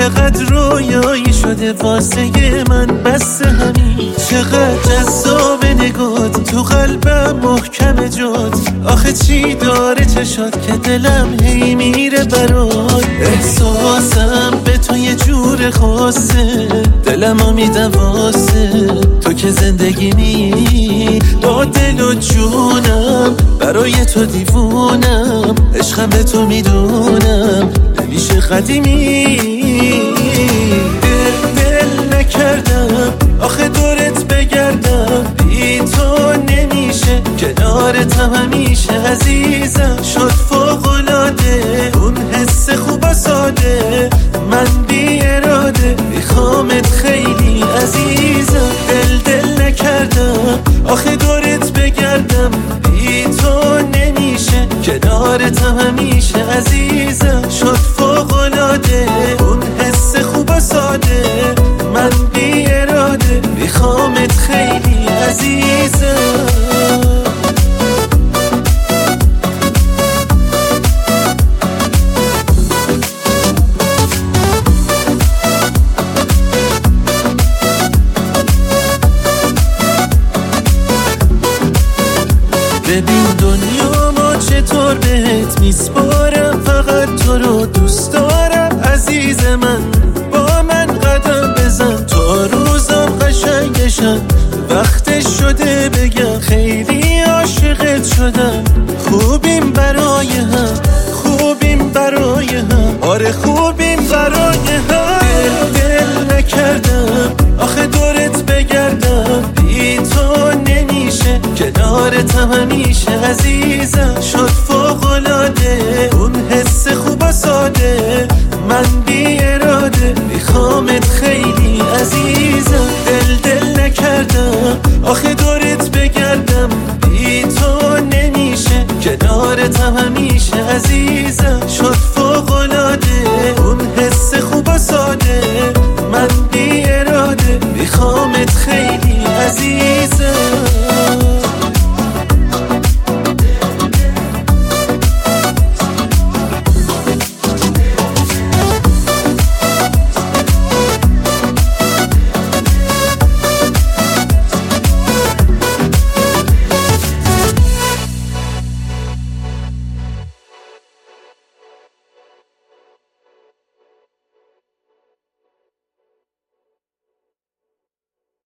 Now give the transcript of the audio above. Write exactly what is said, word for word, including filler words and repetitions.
چقدر رویایی شده واسه من، بس همین چقدر جذاب نگات، تو قلبم محکم جات. آخه چی داره چشات که دلم هی میره برات. احساسم به تو یه جور خاصه، دلمو میدم واسه تو که زندگیمی. با دل و جونم برای تو دیوونم، عشقم به تو میدونم نمیشه قدیمی. دل دل نکردم آخه دورت بگردم، بی تو نمیشه کنارتم همیشه. عزیزم شد فوق‌العاده اون حس خوب و ساده، من بی اراده میخوامت خیلی عزیزم. دل دل نکردم آخه دورت بگردم، بی تو نمیشه کنارتم همیشه. عزیزم شد فوق‌العاده اون حس خوب و ساده، من بی اراده میخوامت خیلی عزیزم. ببین دنیا ما چطور بهت میسپارم، فقط تو رو دوست دارم عزیز من. با من قدم بزن تا روزم قشنگشن، وقتش شده بگم خیلی عاشقت شدم. خوبیم برای هم، خوبیم برای هم، آره خوبیم برای هم. دل دل نکردم آخه دورت بگردم، بی تو نمیشه کنارتم همیشه. عزیزم شد فوق‌العاده اون حس خوب و ساده، من بی اراده میخوامت خیلی عزیزم. دل دل نکردم آخه دورت بگردم، بی تو نمیشه کنارتم همیشه. عزیزم